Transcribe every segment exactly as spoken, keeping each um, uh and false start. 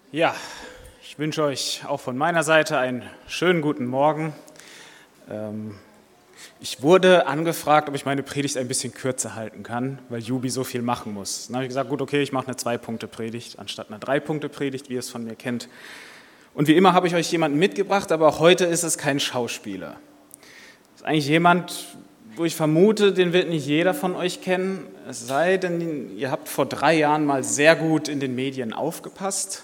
Ja, ich wünsche euch auch von meiner Seite einen schönen guten Morgen. Ähm, ich wurde angefragt, ob ich meine Predigt ein bisschen kürzer halten kann, weil Jubi so viel machen muss. Dann habe ich gesagt, gut, okay, ich mache eine Zwei-Punkte-Predigt anstatt einer Drei-Punkte-Predigt, wie ihr es von mir kennt. Und wie immer habe ich euch jemanden mitgebracht, aber auch heute ist es kein Schauspieler. Das ist eigentlich jemand, wo ich vermute, den wird nicht jeder von euch kennen, es sei denn, ihr habt vor drei Jahren mal sehr gut in den Medien aufgepasst.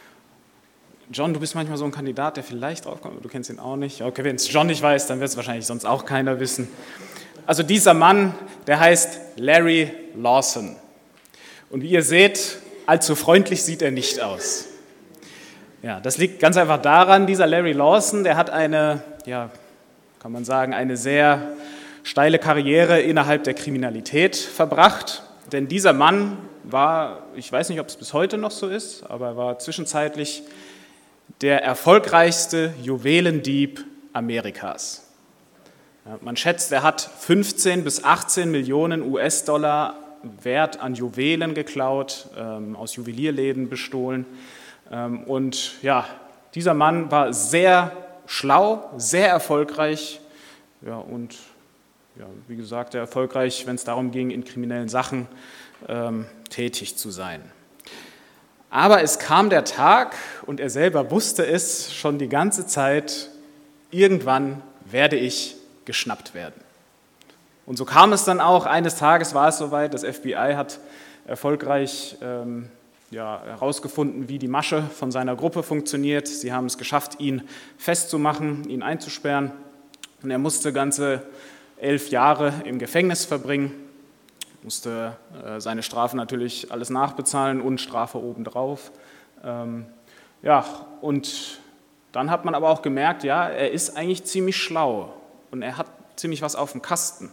John, du bist manchmal so ein Kandidat, der vielleicht draufkommt, aber du kennst ihn auch nicht. Okay, wenn es John nicht weiß, dann wird es wahrscheinlich sonst auch keiner wissen. Also dieser Mann, der heißt Larry Lawson. Und wie ihr seht, allzu freundlich sieht er nicht aus. Ja, das liegt ganz einfach daran, dieser Larry Lawson, der hat eine, ja, kann man sagen, eine sehr steile Karriere innerhalb der Kriminalität verbracht. Denn dieser Mann war, ich weiß nicht, ob es bis heute noch so ist, aber er war zwischenzeitlich der erfolgreichste Juwelendieb Amerikas. Ja, man schätzt, er hat fünfzehn bis achtzehn Millionen U S-Dollar Wert an Juwelen geklaut, ähm, aus Juwelierläden bestohlen. Ähm, und ja, dieser Mann war sehr schlau, sehr erfolgreich, ja, und ja, wie gesagt, sehr erfolgreich, wenn es darum ging, in kriminellen Sachen ähm, tätig zu sein. Aber es kam der Tag, und er selber wusste es schon die ganze Zeit, irgendwann werde ich geschnappt werden. Und so kam es dann auch, eines Tages war es soweit, das F B I hat erfolgreich ähm, ja, herausgefunden, wie die Masche von seiner Gruppe funktioniert. Sie haben es geschafft, ihn festzumachen, ihn einzusperren. Und er musste ganze elf Jahre im Gefängnis verbringen. Musste äh, seine Strafe natürlich alles nachbezahlen und Strafe obendrauf. Ähm, ja, und dann hat man aber auch gemerkt, ja, er ist eigentlich ziemlich schlau und er hat ziemlich was auf dem Kasten.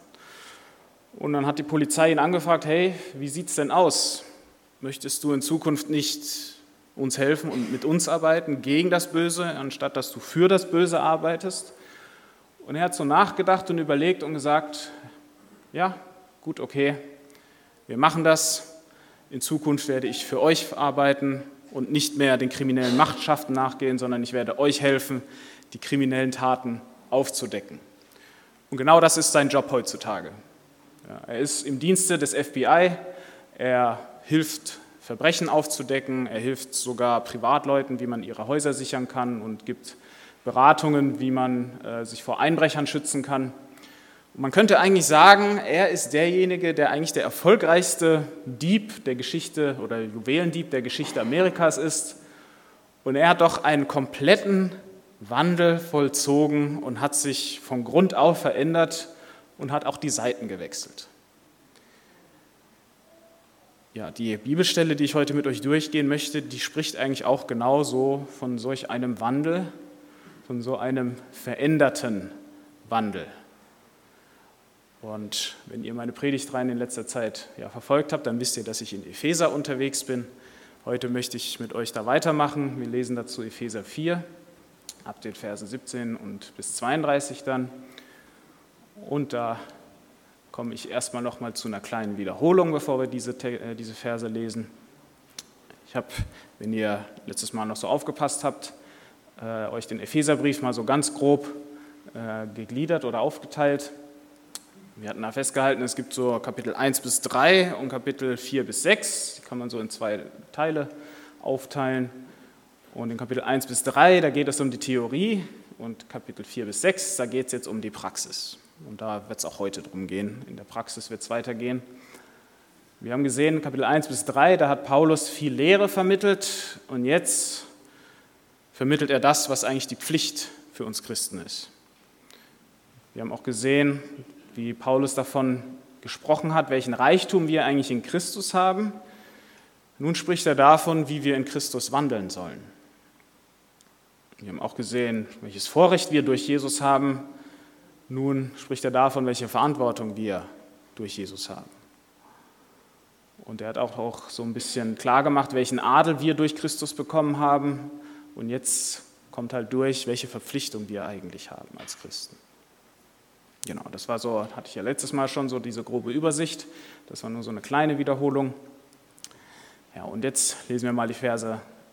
Und dann hat die Polizei ihn angefragt, hey, wie sieht's denn aus? Möchtest du in Zukunft nicht uns helfen und mit uns arbeiten gegen das Böse, anstatt dass du für das Böse arbeitest? Und er hat so nachgedacht und überlegt und gesagt, ja, gut, okay, wir machen das. In Zukunft werde ich für euch arbeiten und nicht mehr den kriminellen Machenschaften nachgehen, sondern ich werde euch helfen, die kriminellen Taten aufzudecken. Und genau das ist sein Job heutzutage. Ja, er ist im Dienste des F B I, er hilft, Verbrechen aufzudecken, er hilft sogar Privatleuten, wie man ihre Häuser sichern kann und gibt Beratungen, wie man äh, sich vor Einbrechern schützen kann. Und man könnte eigentlich sagen, er ist derjenige, der eigentlich der erfolgreichste Dieb der Geschichte oder Juwelendieb der Geschichte Amerikas ist. Und er hat doch einen kompletten Wandel vollzogen und hat sich von Grund auf verändert und hat auch die Seiten gewechselt. Ja, die Bibelstelle, die ich heute mit euch durchgehen möchte, die spricht eigentlich auch genauso von solch einem Wandel, von so einem veränderten Wandel. Und wenn ihr meine Predigtreihen in letzter Zeit ja, verfolgt habt, dann wisst ihr, dass ich in Epheser unterwegs bin. Heute möchte ich mit euch da weitermachen. Wir lesen dazu Epheser vier, ab den Versen siebzehn und bis zweiunddreißig dann. Und da komme ich erstmal noch mal zu einer kleinen Wiederholung, bevor wir diese, äh, diese Verse lesen. Ich habe, wenn ihr letztes Mal noch so aufgepasst habt, äh, euch den Epheserbrief mal so ganz grob äh, gegliedert oder aufgeteilt. Wir hatten da festgehalten, es gibt so Kapitel eins bis drei und Kapitel vier bis sechs, die kann man so in zwei Teile aufteilen. Und in Kapitel eins bis drei, da geht es um die Theorie, und Kapitel vier bis sechs, da geht es jetzt um die Praxis. Und da wird es auch heute drum gehen, in der Praxis wird es weitergehen. Wir haben gesehen, Kapitel eins bis drei, da hat Paulus viel Lehre vermittelt und jetzt vermittelt er das, was eigentlich die Pflicht für uns Christen ist. Wir haben auch gesehen, wie Paulus davon gesprochen hat, welchen Reichtum wir eigentlich in Christus haben. Nun spricht er davon, wie wir in Christus wandeln sollen. Wir haben auch gesehen, welches Vorrecht wir durch Jesus haben. Nun spricht er davon, welche Verantwortung wir durch Jesus haben. Und er hat auch, auch so ein bisschen klargemacht, welchen Adel wir durch Christus bekommen haben. Und jetzt kommt halt durch, welche Verpflichtung wir eigentlich haben als Christen. Genau, das war so, hatte ich ja letztes Mal schon, so diese grobe Übersicht. Das war nur so eine kleine Wiederholung. Ja, und jetzt lesen wir mal die Verse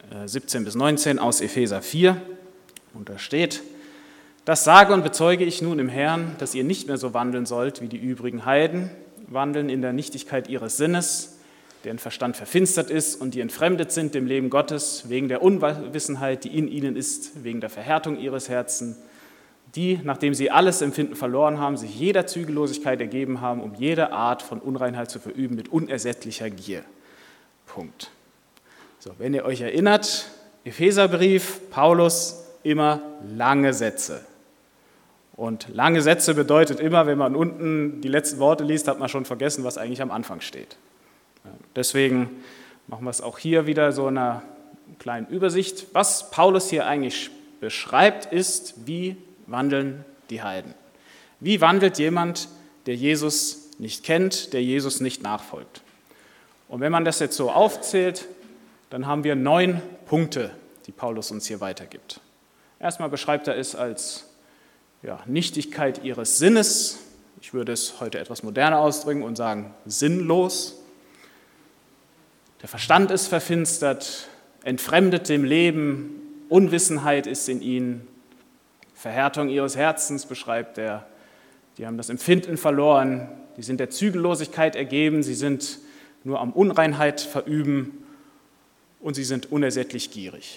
siebzehn bis neunzehn aus Epheser vier. Und da steht: Das sage und bezeuge ich nun im Herrn, dass ihr nicht mehr so wandeln sollt wie die übrigen Heiden, wandeln in der Nichtigkeit ihres Sinnes, deren Verstand verfinstert ist und die entfremdet sind dem Leben Gottes, wegen der Unwissenheit, die in ihnen ist, wegen der Verhärtung ihres Herzens, die, nachdem sie alles Empfinden verloren haben, sich jeder Zügellosigkeit ergeben haben, um jede Art von Unreinheit zu verüben mit unersättlicher Gier. Punkt. So, wenn ihr euch erinnert, Epheserbrief, Paulus, immer lange Sätze. Und lange Sätze bedeutet immer, wenn man unten die letzten Worte liest, hat man schon vergessen, was eigentlich am Anfang steht. Deswegen machen wir es auch hier wieder so in einer kleinen Übersicht. Was Paulus hier eigentlich beschreibt, ist, wie wandeln die Heiden. Wie wandelt jemand, der Jesus nicht kennt, der Jesus nicht nachfolgt? Und wenn man das jetzt so aufzählt, dann haben wir neun Punkte, die Paulus uns hier weitergibt. Erstmal beschreibt er es als ja, Nichtigkeit ihres Sinnes. Ich würde es heute etwas moderner ausdrücken und sagen, sinnlos. Der Verstand ist verfinstert, entfremdet dem Leben, Unwissenheit ist in ihnen, Verhärtung ihres Herzens beschreibt er. Die haben das Empfinden verloren, die sind der Zügellosigkeit ergeben, sie sind nur am Unreinheit verüben und sie sind unersättlich gierig.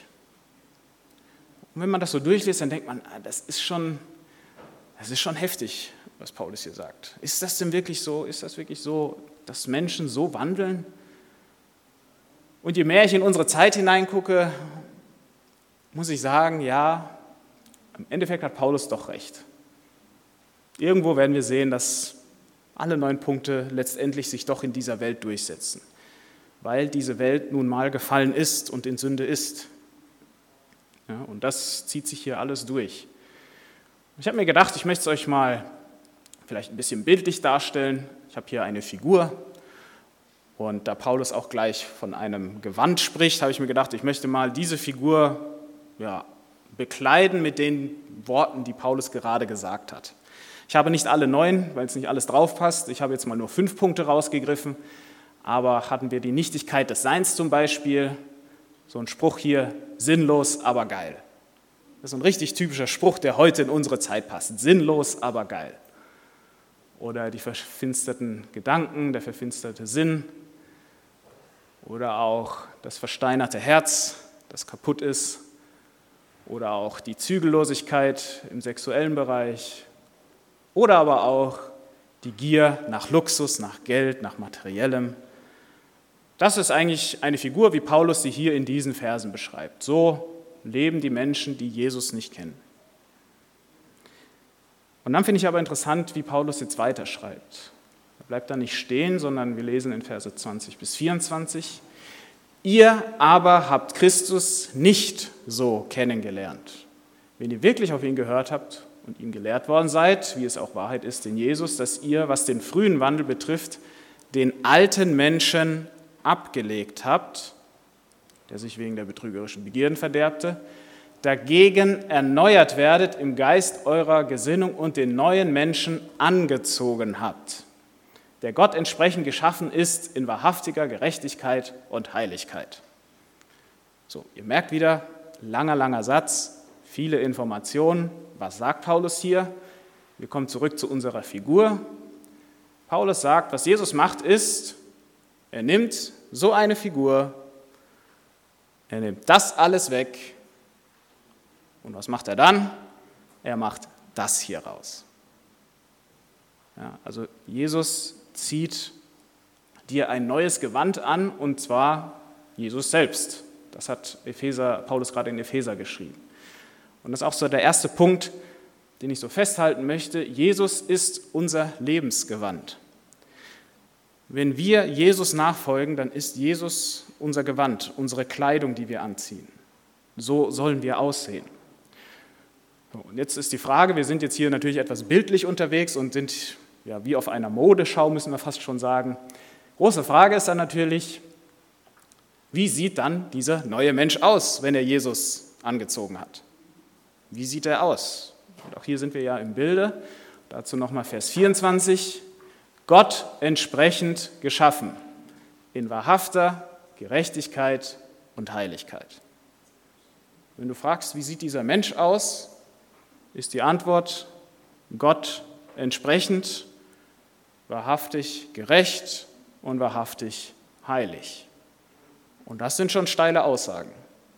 Und wenn man das so durchliest, dann denkt man, das ist schon, das ist schon heftig, was Paulus hier sagt. Ist das denn wirklich so? Ist das wirklich so, dass Menschen so wandeln? Und je mehr ich in unsere Zeit hineingucke, muss ich sagen, ja, im Endeffekt hat Paulus doch recht. Irgendwo werden wir sehen, dass alle neun Punkte letztendlich sich doch in dieser Welt durchsetzen, weil diese Welt nun mal gefallen ist und in Sünde ist. Ja, und das zieht sich hier alles durch. Ich habe mir gedacht, ich möchte es euch mal vielleicht ein bisschen bildlich darstellen. Ich habe hier eine Figur und da Paulus auch gleich von einem Gewand spricht, habe ich mir gedacht, ich möchte mal diese Figur ja, bekleiden mit den Worten, die Paulus gerade gesagt hat. Ich habe nicht alle neun, weil es nicht alles drauf passt. Ich habe jetzt mal nur fünf Punkte rausgegriffen. Aber hatten wir die Nichtigkeit des Seins zum Beispiel, so ein Spruch hier, sinnlos, aber geil. Das ist ein richtig typischer Spruch, der heute in unsere Zeit passt. Sinnlos, aber geil. Oder die verfinsterten Gedanken, der verfinsterte Sinn. Oder auch das versteinerte Herz, das kaputt ist. Oder auch die Zügellosigkeit im sexuellen Bereich. Oder aber auch die Gier nach Luxus, nach Geld, nach Materiellem. Das ist eigentlich eine Figur, wie Paulus sie hier in diesen Versen beschreibt. So leben die Menschen, die Jesus nicht kennen. Und dann finde ich aber interessant, wie Paulus jetzt weiterschreibt. Er bleibt da nicht stehen, sondern wir lesen in Verse zwanzig bis vierundzwanzig. Ihr aber habt Christus nicht so kennengelernt. Wenn ihr wirklich auf ihn gehört habt und ihm gelehrt worden seid, wie es auch Wahrheit ist in Jesus, dass ihr, was den frühen Wandel betrifft, den alten Menschen abgelegt habt, der sich wegen der betrügerischen Begierden verderbte, dagegen erneuert werdet im Geist eurer Gesinnung und den neuen Menschen angezogen habt, der Gott entsprechend geschaffen ist in wahrhaftiger Gerechtigkeit und Heiligkeit. So, ihr merkt wieder, langer, langer Satz, viele Informationen. Was sagt Paulus hier? Wir kommen zurück zu unserer Figur. Paulus sagt, was Jesus macht ist, er nimmt so eine Figur, er nimmt das alles weg und was macht er dann? Er macht das hier raus. Ja, also Jesus zieht dir ein neues Gewand an und zwar Jesus selbst. Das hat Epheser, Paulus gerade in Epheser geschrieben. Und das ist auch so der erste Punkt, den ich so festhalten möchte. Jesus ist unser Lebensgewand. Wenn wir Jesus nachfolgen, dann ist Jesus unser Gewand, unsere Kleidung, die wir anziehen. So sollen wir aussehen. Und jetzt ist die Frage, wir sind jetzt hier natürlich etwas bildlich unterwegs und sind ja, wie auf einer Modeschau, müssen wir fast schon sagen. Große Frage ist dann natürlich, wie sieht dann dieser neue Mensch aus, wenn er Jesus angezogen hat? Wie sieht er aus? Und auch hier sind wir ja im Bilde. Dazu nochmal Vers vierundzwanzig. Gott entsprechend geschaffen, in wahrhafter Gerechtigkeit und Heiligkeit. Wenn du fragst, wie sieht dieser Mensch aus, ist die Antwort Gott entsprechend, wahrhaftig gerecht und wahrhaftig heilig. Und das sind schon steile Aussagen.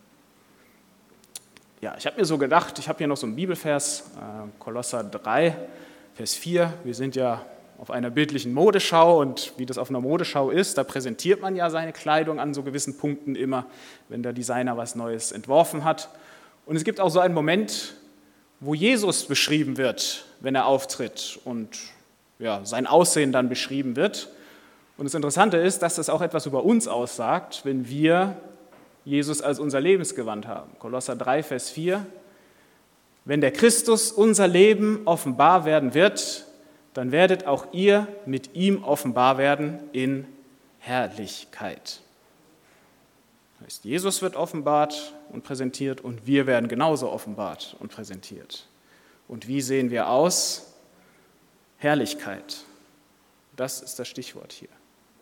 Ja, ich habe mir so gedacht, ich habe hier noch so einen Bibelvers, äh, Kolosser drei, Vers vier. Wir sind ja auf einer bildlichen Modeschau und wie das auf einer Modeschau ist, da präsentiert man ja seine Kleidung an so gewissen Punkten immer, wenn der Designer was Neues entworfen hat. Und es gibt auch so einen Moment, wo Jesus beschrieben wird, wenn er auftritt und ja, sein Aussehen dann beschrieben wird. Und das Interessante ist, dass das auch etwas über uns aussagt, wenn wir Jesus als unser Lebensgewand haben. Kolosser drei, Vers vier. Wenn der Christus unser Leben offenbar werden wird, dann werdet auch ihr mit ihm offenbar werden in Herrlichkeit. Das heißt, Jesus wird offenbart und präsentiert und wir werden genauso offenbart und präsentiert. Und wie sehen wir aus? Herrlichkeit. Das ist das Stichwort hier.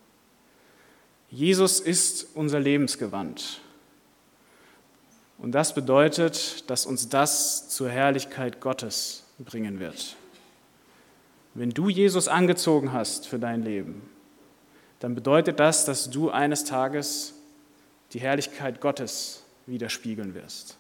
Jesus ist unser Lebensgewand. Und das bedeutet, dass uns das zur Herrlichkeit Gottes bringen wird. Wenn du Jesus angezogen hast für dein Leben, dann bedeutet das, dass du eines Tages die Herrlichkeit Gottes widerspiegeln wirst.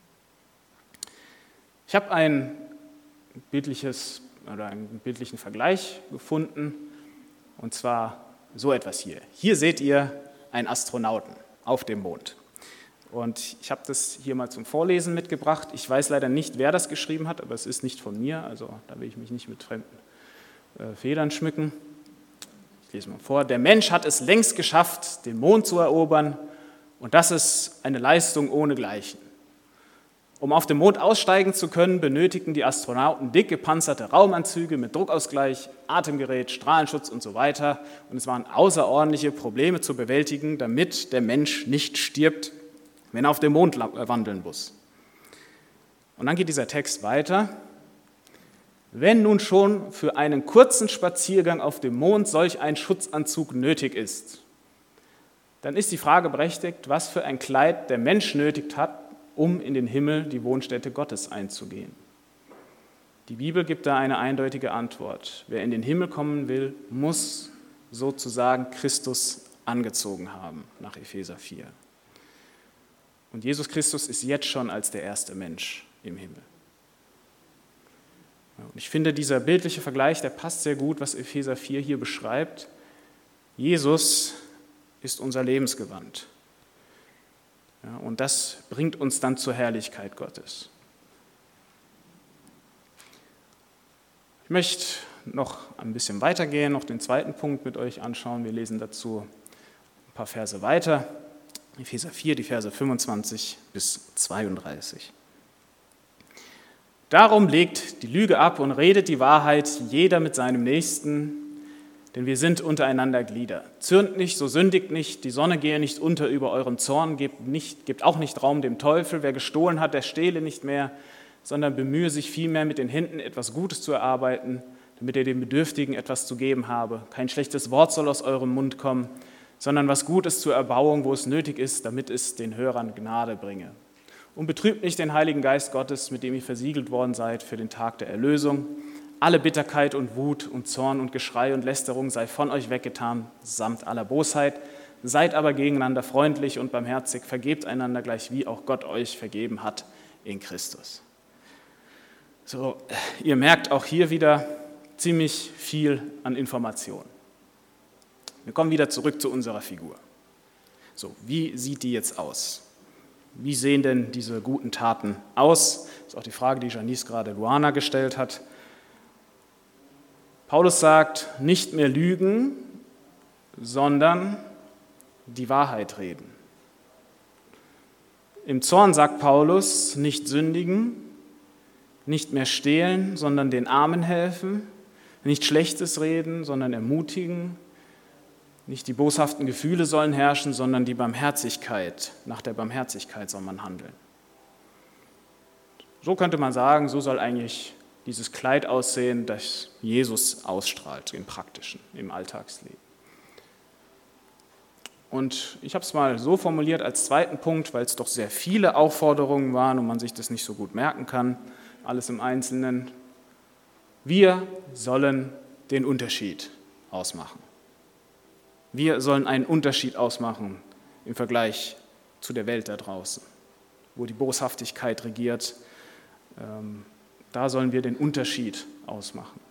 Ich habe ein bildliches oder einen bildlichen Vergleich gefunden, und zwar so etwas hier. Hier seht ihr einen Astronauten auf dem Mond. Und ich habe das hier mal zum Vorlesen mitgebracht. Ich weiß leider nicht, wer das geschrieben hat, aber es ist nicht von mir, also da will ich mich nicht mit fremden äh, Federn schmücken. Ich lese mal vor. Der Mensch hat es längst geschafft, den Mond zu erobern, und das ist eine Leistung ohnegleichen. Um auf dem Mond aussteigen zu können, benötigten die Astronauten dick gepanzerte Raumanzüge mit Druckausgleich, Atemgerät, Strahlenschutz und so weiter. Und es waren außerordentliche Probleme zu bewältigen, damit der Mensch nicht stirbt, wenn er auf dem Mond wandeln muss. Und dann geht dieser Text weiter. Wenn nun schon für einen kurzen Spaziergang auf dem Mond solch ein Schutzanzug nötig ist, dann ist die Frage berechtigt, was für ein Kleid der Mensch nötigt hat, um in den Himmel, die Wohnstätte Gottes, einzugehen. Die Bibel gibt da eine eindeutige Antwort. Wer in den Himmel kommen will, muss sozusagen Christus angezogen haben, nach Epheser vier. Und Jesus Christus ist jetzt schon als der erste Mensch im Himmel. Und ich finde, dieser bildliche Vergleich, der passt sehr gut, was Epheser vier hier beschreibt. Jesus ist unser Lebensgewand. Ja, und das bringt uns dann zur Herrlichkeit Gottes. Ich möchte noch ein bisschen weitergehen, noch den zweiten Punkt mit euch anschauen. Wir lesen dazu ein paar Verse weiter. Epheser vier, die Verse fünfundzwanzig bis zweiunddreißig. Darum legt die Lüge ab und redet die Wahrheit, jeder mit seinem Nächsten, denn wir sind untereinander Glieder. Zürnt nicht, so sündigt nicht, die Sonne gehe nicht unter über euren Zorn, gebt, nicht, gebt auch nicht Raum dem Teufel. Wer gestohlen hat, der stehle nicht mehr, sondern bemühe sich vielmehr mit den Händen etwas Gutes zu erarbeiten, damit er dem Bedürftigen etwas zu geben habe. Kein schlechtes Wort soll aus eurem Mund kommen, sondern was Gutes zur Erbauung, wo es nötig ist, damit es den Hörern Gnade bringe. Und betrübt nicht den Heiligen Geist Gottes, mit dem ihr versiegelt worden seid für den Tag der Erlösung. Alle Bitterkeit und Wut und Zorn und Geschrei und Lästerung sei von euch weggetan, samt aller Bosheit. Seid aber gegeneinander freundlich und barmherzig, vergebt einander gleich wie auch Gott euch vergeben hat in Christus. So, ihr merkt auch hier wieder ziemlich viel an Informationen. Wir kommen wieder zurück zu unserer Figur. So, wie sieht die jetzt aus? Wie sehen denn diese guten Taten aus? Das ist auch die Frage, die Janice gerade Luana gestellt hat. Paulus sagt, nicht mehr lügen, sondern die Wahrheit reden. Im Zorn sagt Paulus, nicht sündigen, nicht mehr stehlen, sondern den Armen helfen, nicht Schlechtes reden, sondern ermutigen, nicht die boshaften Gefühle sollen herrschen, sondern die Barmherzigkeit. Nach der Barmherzigkeit soll man handeln. So könnte man sagen, so soll eigentlich dieses Kleid aussehen, das Jesus ausstrahlt, im Praktischen, im Alltagsleben. Und ich habe es mal so formuliert als zweiten Punkt, weil es doch sehr viele Aufforderungen waren und man sich das nicht so gut merken kann, alles im Einzelnen. Wir sollen den Unterschied ausmachen. Wir sollen einen Unterschied ausmachen im Vergleich zu der Welt da draußen, wo die Boshaftigkeit regiert. Ähm, da sollen wir den Unterschied ausmachen.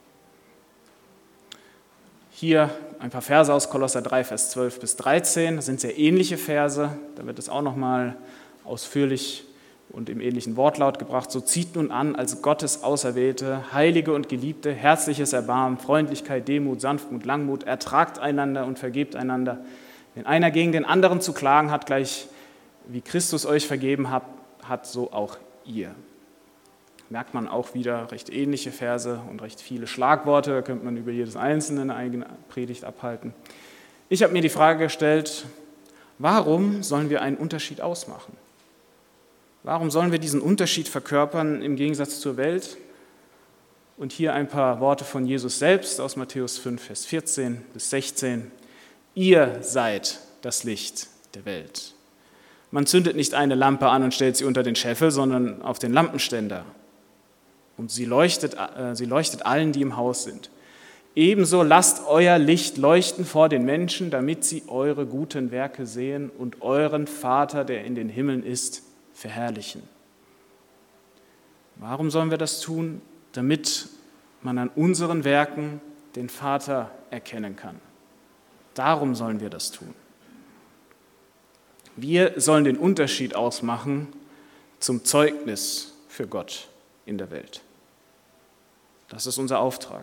Hier ein paar Verse aus Kolosser drei, Vers zwölf bis dreizehn. Das sind sehr ähnliche Verse. Da wird es auch nochmal ausführlich und im ähnlichen Wortlaut gebracht. So zieht nun an, als Gottes Auserwählte, Heilige und Geliebte, herzliches Erbarmen, Freundlichkeit, Demut, Sanftmut, Langmut, ertragt einander und vergebt einander. Wenn einer gegen den anderen zu klagen hat, gleich wie Christus euch vergeben hat, hat so auch ihr. Merkt man auch wieder recht ähnliche Verse und recht viele Schlagworte. Da könnte man über jedes einzelne eine eigene Predigt abhalten. Ich habe mir die Frage gestellt, warum sollen wir einen Unterschied ausmachen? Warum sollen wir diesen Unterschied verkörpern im Gegensatz zur Welt? Und hier ein paar Worte von Jesus selbst aus Matthäus fünf, Vers vierzehn bis sechzehn. Ihr seid das Licht der Welt. Man zündet nicht eine Lampe an und stellt sie unter den Scheffel, sondern auf den Lampenständer. Und sie leuchtet, äh, sie leuchtet allen, die im Haus sind. Ebenso lasst euer Licht leuchten vor den Menschen, damit sie eure guten Werke sehen und euren Vater, der in den Himmeln ist, verherrlichen. Warum sollen wir das tun? Damit man an unseren Werken den Vater erkennen kann. Darum sollen wir das tun. Wir sollen den Unterschied ausmachen zum Zeugnis für Gott in der Welt. Das ist unser Auftrag.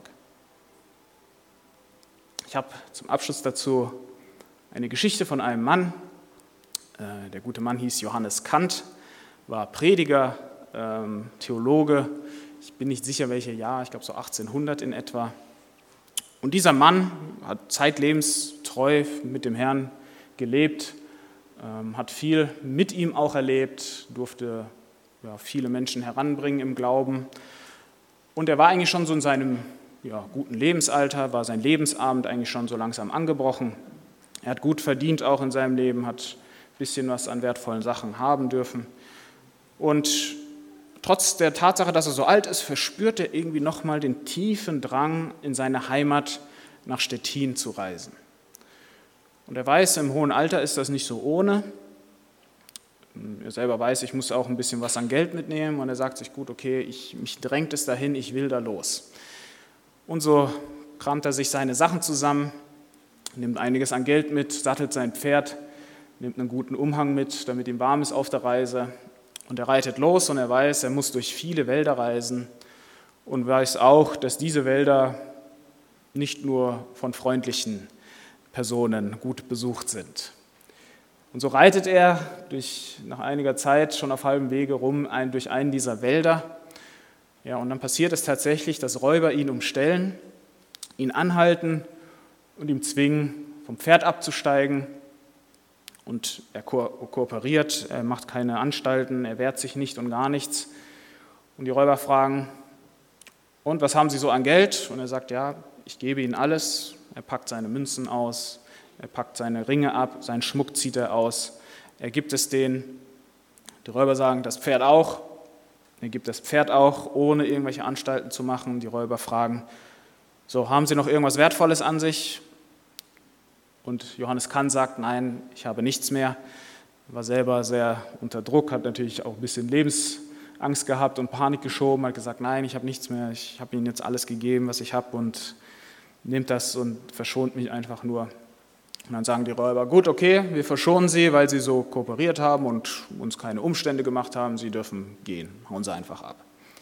Ich habe zum Abschluss dazu eine Geschichte von einem Mann. Der gute Mann hieß Johannes Kant, war Prediger, Theologe. Ich bin nicht sicher, welches Jahr, ich glaube so achtzehnhundert in etwa. Und dieser Mann hat zeitlebens treu mit dem Herrn gelebt, hat viel mit ihm auch erlebt, durfte ja, viele Menschen heranbringen im Glauben. Und er war eigentlich schon so in seinem ja, guten Lebensalter, war sein Lebensabend eigentlich schon so langsam angebrochen. Er hat gut verdient auch in seinem Leben, hat ein bisschen was an wertvollen Sachen haben dürfen. Und trotz der Tatsache, dass er so alt ist, verspürt er irgendwie nochmal den tiefen Drang, in seine Heimat nach Stettin zu reisen. Und er weiß, im hohen Alter ist das nicht so ohne. Er selber weiß, ich muss auch ein bisschen was an Geld mitnehmen. Und er sagt sich, gut, okay, ich, mich drängt es dahin, ich will da los. Und so kramt er sich seine Sachen zusammen, nimmt einiges an Geld mit, sattelt sein Pferd, nimmt einen guten Umhang mit, damit ihm warm ist auf der Reise. Und er reitet los und er weiß, er muss durch viele Wälder reisen und weiß auch, dass diese Wälder nicht nur von freundlichen Personen gut besucht sind. Und so reitet er durch, nach einiger Zeit schon auf halbem Wege rum ein, durch einen dieser Wälder. Ja, und dann passiert es tatsächlich, dass Räuber ihn umstellen, ihn anhalten und ihm zwingen, vom Pferd abzusteigen. Und er ko- kooperiert, er macht keine Anstalten, er wehrt sich nicht und gar nichts. Und die Räuber fragen, und was haben Sie so an Geld? Und er sagt, ja, ich gebe Ihnen alles. Er packt seine Münzen aus, er packt seine Ringe ab, seinen Schmuck zieht er aus, er gibt es denen. Die Räuber sagen, das Pferd auch. Er gibt das Pferd auch, ohne irgendwelche Anstalten zu machen. Die Räuber fragen, so, haben Sie noch irgendwas Wertvolles an sich? Und Johannes Kant sagt, nein, ich habe nichts mehr. Er war selber sehr unter Druck, hat natürlich auch ein bisschen Lebensangst gehabt und Panik geschoben, hat gesagt, nein, ich habe nichts mehr, ich habe Ihnen jetzt alles gegeben, was ich habe und nimmt das und verschont mich einfach nur. Und dann sagen die Räuber, gut, okay, wir verschonen Sie, weil Sie so kooperiert haben und uns keine Umstände gemacht haben, Sie dürfen gehen, hauen Sie einfach ab.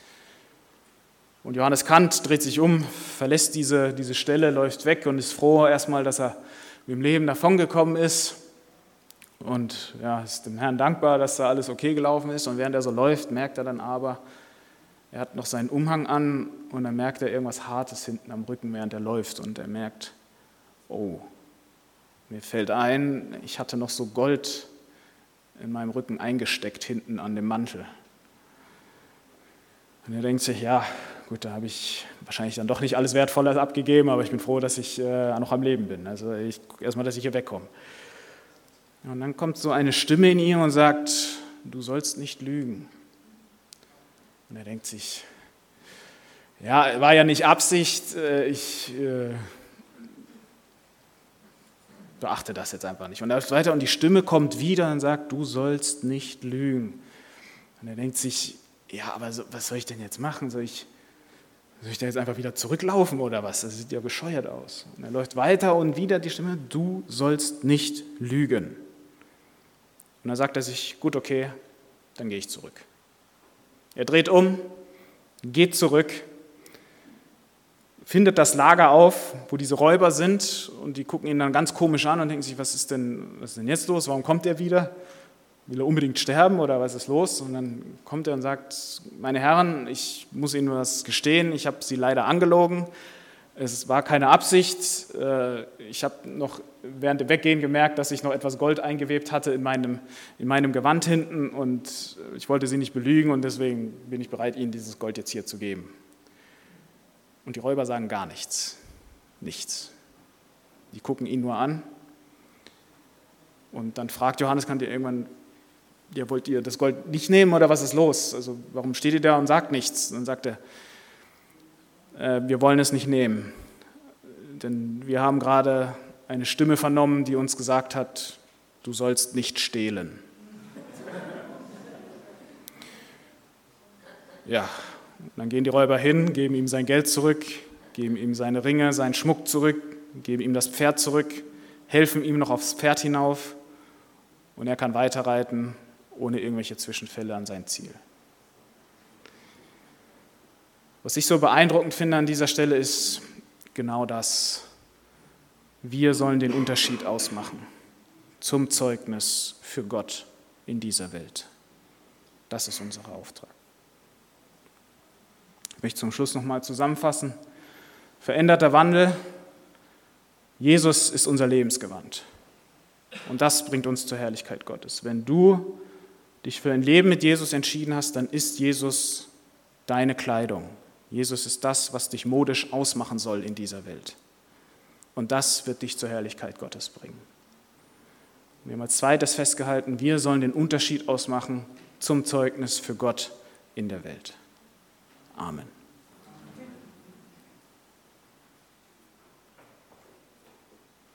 Und Johannes Kant dreht sich um, verlässt diese, diese Stelle, läuft weg und ist froh erstmal, dass er mit dem Leben davongekommen ist und ja, ist dem Herrn dankbar, dass da alles okay gelaufen ist. Und während er so läuft, merkt er dann aber, er hat noch seinen Umhang an und dann merkt er irgendwas Hartes hinten am Rücken, während er läuft. Und er merkt, oh, mir fällt ein, ich hatte noch so Gold in meinem Rücken eingesteckt, hinten an dem Mantel. Und er denkt sich, ja, gut, da habe ich wahrscheinlich dann doch nicht alles Wertvolle abgegeben, aber ich bin froh, dass ich äh, noch am Leben bin. Also ich, erstmal, dass ich hier wegkomme. Und dann kommt so eine Stimme in ihm und sagt, du sollst nicht lügen. Und er denkt sich, ja, war ja nicht Absicht, ich äh, beachte das jetzt einfach nicht. Und er läuft weiter und die Stimme kommt wieder und sagt, du sollst nicht lügen. Und er denkt sich, ja, aber so, was soll ich denn jetzt machen? Soll ich, soll ich da jetzt einfach wieder zurücklaufen oder was? Das sieht ja bescheuert aus. Und er läuft weiter und wieder die Stimme, du sollst nicht lügen. Und dann sagt er sich, gut, okay, dann gehe ich zurück. Er dreht um, geht zurück, findet das Lager auf, wo diese Räuber sind und die gucken ihn dann ganz komisch an und denken sich, was ist denn, was ist denn jetzt los? Warum kommt er wieder? Will er unbedingt sterben oder was ist los? Und dann kommt er und sagt, meine Herren, ich muss Ihnen was gestehen, ich habe Sie leider angelogen. Es war keine Absicht. Ich habe noch während dem Weggehen gemerkt, dass ich noch etwas Gold eingewebt hatte in meinem, in meinem Gewand hinten und ich wollte Sie nicht belügen und deswegen bin ich bereit, Ihnen dieses Gold jetzt hier zu geben. Und die Räuber sagen gar nichts. Nichts. Die gucken ihn nur an. Und dann fragt Johannes, kann ihr irgendwann, ja, wollt ihr das Gold nicht nehmen oder was ist los? Also warum steht ihr da und sagt nichts? Dann sagt er, äh, wir wollen es nicht nehmen. Denn wir haben gerade eine Stimme vernommen, die uns gesagt hat, du sollst nicht stehlen. Ja. Dann gehen die Räuber hin, geben ihm sein Geld zurück, geben ihm seine Ringe, seinen Schmuck zurück, geben ihm das Pferd zurück, helfen ihm noch aufs Pferd hinauf und er kann weiterreiten, ohne irgendwelche Zwischenfälle an sein Ziel. Was ich so beeindruckend finde an dieser Stelle ist genau das. Wir sollen den Unterschied ausmachen zum Zeugnis für Gott in dieser Welt. Das ist unser Auftrag. Ich möchte zum Schluss nochmal zusammenfassen. Veränderter Wandel. Jesus ist unser Lebensgewand. Und das bringt uns zur Herrlichkeit Gottes. Wenn du dich für ein Leben mit Jesus entschieden hast, dann ist Jesus deine Kleidung. Jesus ist das, was dich modisch ausmachen soll in dieser Welt. Und das wird dich zur Herrlichkeit Gottes bringen. Wir haben als zweites festgehalten, wir sollen den Unterschied ausmachen zum Zeugnis für Gott in der Welt. Amen.